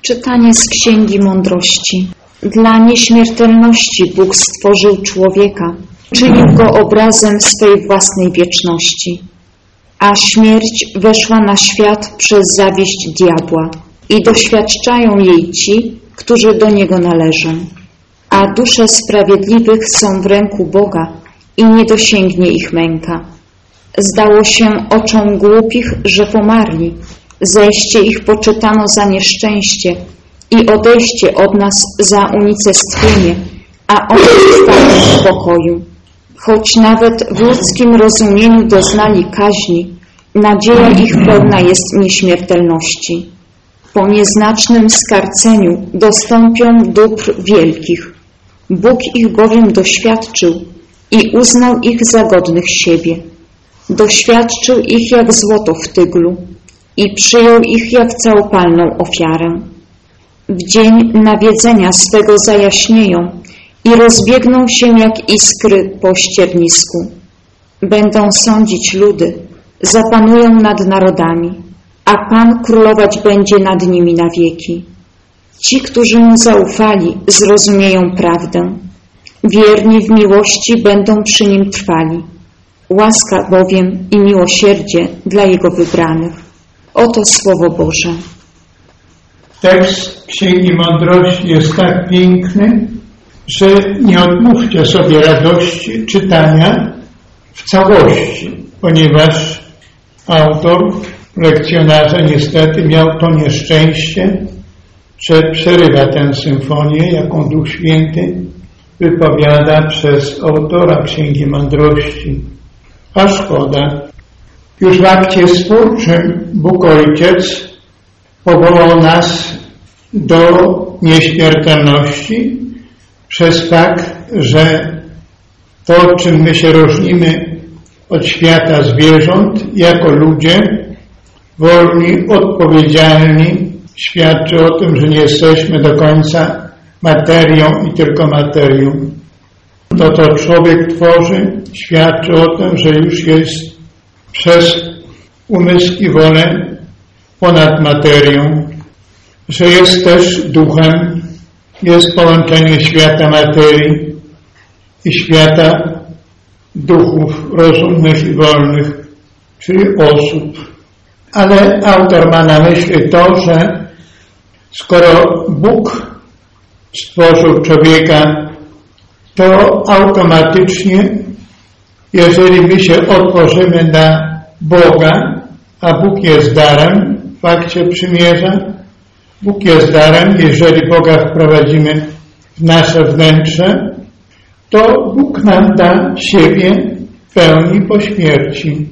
Czytanie z Księgi Mądrości. Dla nieśmiertelności Bóg stworzył człowieka, czynił go obrazem swej własnej wieczności. A śmierć weszła na świat przez zawiść diabła i doświadczają jej ci, którzy do niego należą. A dusze sprawiedliwych są w ręku Boga i nie dosięgnie ich męka. Zdało się oczom głupich, że pomarli. Zejście ich poczytano za nieszczęście i odejście od nas za unicestwienie, a oni trwają w pokoju. Choć nawet w ludzkim rozumieniu doznali kaźni, nadzieja ich pełna jest nieśmiertelności. Po nieznacznym skarceniu dostąpią dóbr wielkich. Bóg ich bowiem doświadczył i uznał ich za godnych siebie. Doświadczył ich jak złoto w tyglu i przyjął ich jak całopalną ofiarę. W dzień nawiedzenia swego zajaśnieją i rozbiegną się jak iskry po ściernisku. Będą sądzić ludy, zapanują nad narodami, a Pan królować będzie nad nimi na wieki. Ci, którzy Mu zaufali, zrozumieją prawdę. Wierni w miłości będą przy Nim trwali. Łaska bowiem i miłosierdzie dla Jego wybranych. Oto Słowo Boże. Tekst Księgi Mądrości jest tak piękny, że nie odmówcie sobie radości czytania w całości, ponieważ autor, lekcjonarza niestety miał to nieszczęście, że przerywa tę symfonię, jaką Duch Święty wypowiada przez autora Księgi Mądrości. A szkoda. Już w akcie stwórczym Bóg Ojciec powołał nas do nieśmiertelności przez fakt, że to, czym my się różnimy od świata zwierząt, jako ludzie, wolni, odpowiedzialni, świadczy o tym, że nie jesteśmy do końca materią i tylko materią. To, co człowiek tworzy, świadczy o tym, że już jest przez umysł i wolę ponad materią, że jest też duchem, jest połączenie świata materii i świata duchów rozumnych i wolnych, czyli osób. Ale autor ma na myśli to, że skoro Bóg stworzył człowieka, to automatycznie, jeżeli my się otworzymy na Boga, a Bóg jest darem, w akcie przymierza, Bóg jest darem, jeżeli Boga wprowadzimy w nasze wnętrze, to Bóg nam da siebie w pełni po śmierci.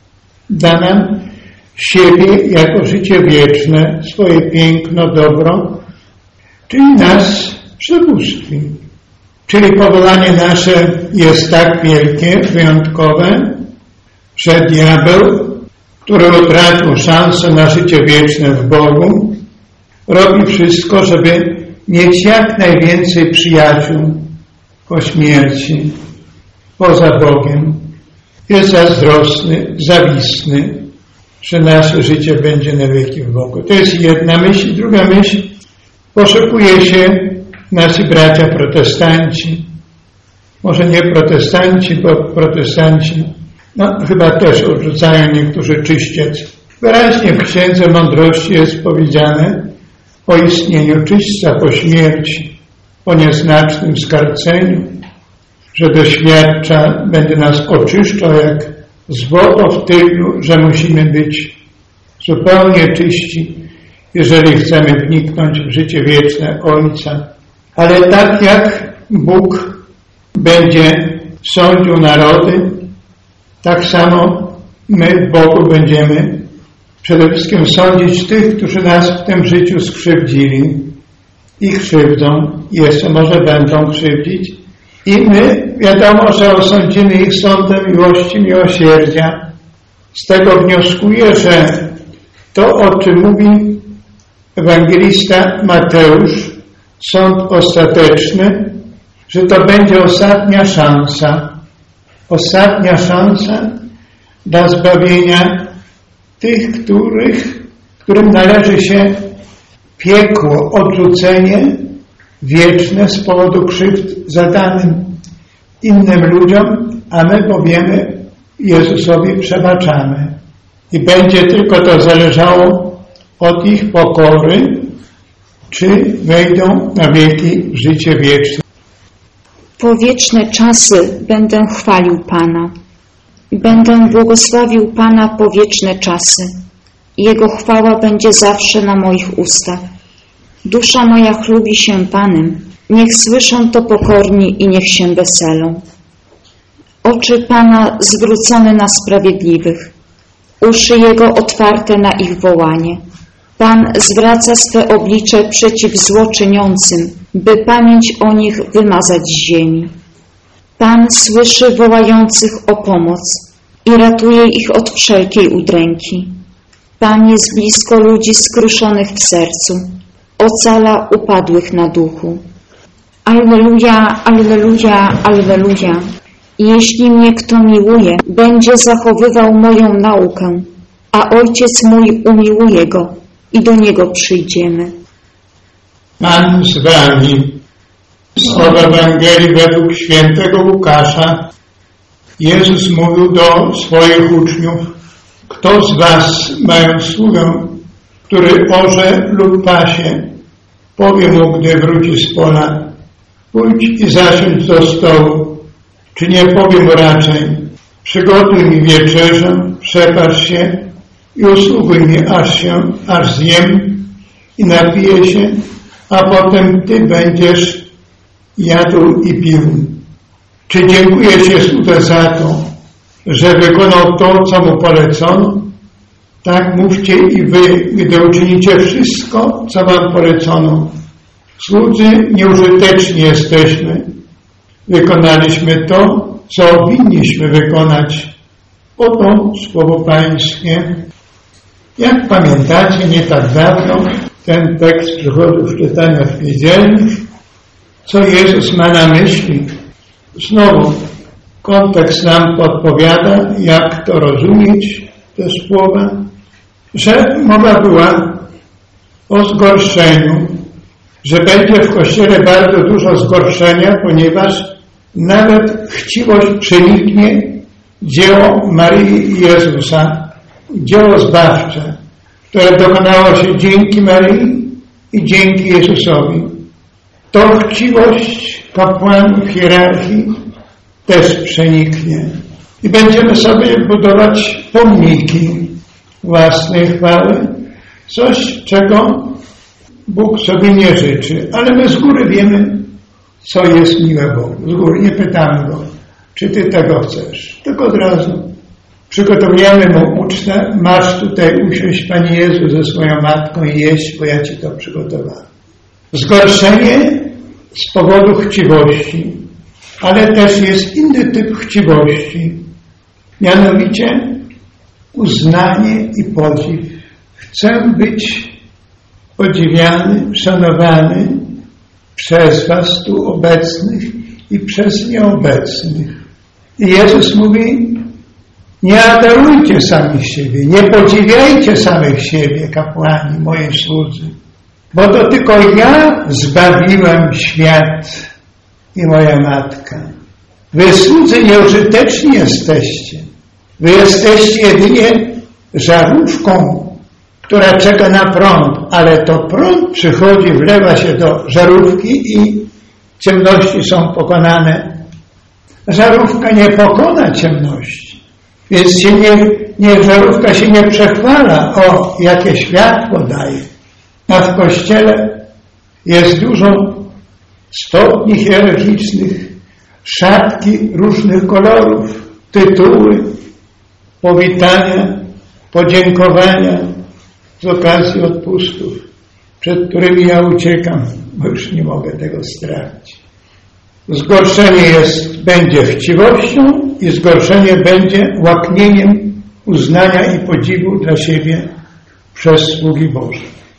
Da nam siebie jako życie wieczne, swoje piękno, dobro, czyli nas przebóstwi. Czyli powołanie nasze jest tak wielkie, wyjątkowe, że diabeł, który utracił szansę na życie wieczne w Bogu, robi wszystko, żeby mieć jak najwięcej przyjaciół po śmierci, poza Bogiem. Jest zazdrosny, zawistny, że nasze życie będzie na wieki w Bogu. To jest jedna myśl. Druga myśl, poszukuje się nasi bracia protestanci. Może nie protestanci, bo protestanci chyba też odrzucają niektórzy czyściec. Wyraźnie w Księdze Mądrości jest powiedziane o istnieniu czyśćca po śmierci, o nieznacznym skarceniu, że doświadcza, będzie nas oczyszczał jak złoto w tyglu, że musimy być zupełnie czyści, jeżeli chcemy wniknąć w życie wieczne Ojca. Ale tak jak Bóg będzie sądził narody, tak samo my w Bogu będziemy przede wszystkim sądzić tych, którzy nas w tym życiu skrzywdzili i krzywdzą, i jeszcze może będą krzywdzić. I my wiadomo, że osądzimy ich sądem miłości, miłosierdzia. Z tego wnioskuję, że to, o czym mówi ewangelista Mateusz, sąd ostateczny, że to będzie ostatnia szansa. Ostatnia szansa dla zbawienia tych, którym należy się piekło, odrzucenie wieczne z powodu krzywd zadanym innym ludziom, a my powiemy Jezusowi przebaczamy. I będzie tylko to zależało od ich pokory, czy wejdą na wieki w życie wieczne. Po wieczne czasy będę chwalił Pana. Będę błogosławił Pana po wieczne czasy. Jego chwała będzie zawsze na moich ustach. Dusza moja chlubi się Panem. Niech słyszą to pokorni i niech się weselą. Oczy Pana zwrócone na sprawiedliwych, uszy Jego otwarte na ich wołanie. Pan zwraca swe oblicze przeciw złoczyniącym, by pamięć o nich wymazać z ziemi. Pan słyszy wołających o pomoc i ratuje ich od wszelkiej udręki. Pan jest blisko ludzi skruszonych w sercu, ocala upadłych na duchu. Alleluja, alleluja, alleluja. Jeśli mnie kto miłuje, będzie zachowywał moją naukę, a Ojciec mój umiłuje go i do Niego przyjdziemy. Pan z wami. Słowa Ewangelii według świętego Łukasza. Jezus mówił do swoich uczniów: kto z was, mając sługę, który orze lub pasie, powie mu, gdy wróci z pola: pójdź i zasiądź do stołu, czy nie powie mu raczej: przygotuj mi wieczerzę, przepasz się i usługuj mnie, aż zjem i napiję się, a potem ty będziesz jadł i pił. Czy dziękuję się słudze za to, że wykonał to, co mu polecono? Tak mówcie i wy, gdy uczynicie wszystko, co wam polecono. Słudzy nieużyteczni jesteśmy. Wykonaliśmy to, co winniśmy wykonać. Oto słowo Pańskie. Jak pamiętacie, nie tak dawno ten tekst przychodził w czytaniach niedzielnych. Co Jezus ma na myśli? Znowu kontekst nam podpowiada, jak to rozumieć, te słowa, że mowa była o zgorszeniu, że będzie w Kościele bardzo dużo zgorszenia, ponieważ nawet chciwość przeniknie dzieło Maryi i Jezusa, dzieło zbawcze, które dokonało się dzięki Maryi i dzięki Jezusowi. To chciwość kapłanów hierarchii też przeniknie. I będziemy sobie budować pomniki własnej chwały, coś, czego Bóg sobie nie życzy. Ale my z góry wiemy, co jest miłe Bogu. Z góry nie pytamy Go, czy Ty tego chcesz. Tylko od razu przygotowujemy Mu ucztę. Masz tutaj usiąść, Panie Jezu, ze swoją matką i jeść, bo ja Ci to przygotowałem. Zgorszenie z powodu chciwości, ale też jest inny typ chciwości, mianowicie uznanie i podziw. Chcę być podziwiany, szanowany przez was tu obecnych i przez nieobecnych. I Jezus mówi: nie adorujcie samych siebie, nie podziwiajcie samych siebie, kapłani, moi słudzy, bo to tylko ja zbawiłem świat i moja matka. Wy, słudzy, nieużyteczni jesteście. Wy jesteście jedynie żarówką, która czeka na prąd, ale to prąd przychodzi, wlewa się do żarówki i ciemności są pokonane. Żarówka nie pokona ciemności, więc niech żarówka się nie przechwala, o jakie światło daje. A w Kościele jest dużo stopni hierarchicznych, szatki różnych kolorów, tytuły, powitania, podziękowania z okazji odpustów, przed którymi ja uciekam, bo już nie mogę tego stracić. Zgorszenie będzie chciwością i zgorszenie będzie łaknieniem uznania i podziwu dla siebie przez sługi Boże.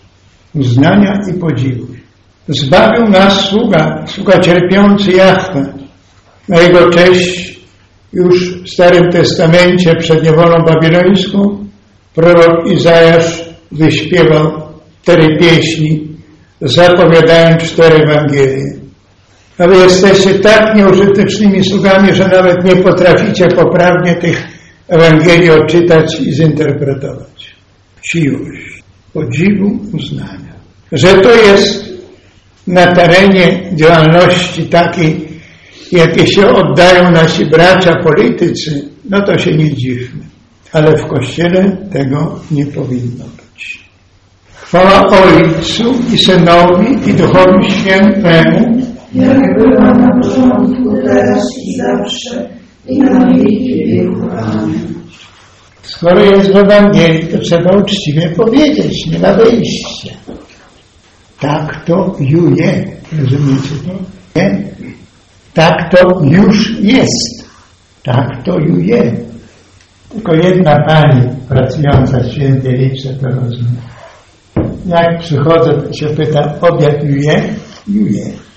Uznania i podziwu. Zbawił nas sługa cierpiący Jahwe. Na jego cześć już w Starym Testamencie przed niewolą babilońską prorok Izajasz wyśpiewał 4 pieśni. zapowiadają 4 Ewangelie. A wy jesteście tak nieużytecznymi sługami, że nawet nie potraficie poprawnie tych Ewangelii odczytać i zinterpretować. Chciwość, podziwu, uznania. Że to jest na terenie działalności takiej, jakie się oddają nasi bracia politycy, no to się nie dziwmy. Ale w Kościele tego nie powinno być. Chwała Ojcu i Synowi i Duchowi Świętemu, jak była na początku, teraz i zawsze, i na wieki wieków. Amen. Skoro jest w Ewangelii, to trzeba uczciwie powiedzieć, nie ma wyjścia. Tak to juje. Rozumiecie to? Nie? Tak to już jest. Tak to juje. Tylko jedna pani pracująca w Świętej Liczce to rozumie. Jak przychodzę, to się pyta, obiad juje? Juje.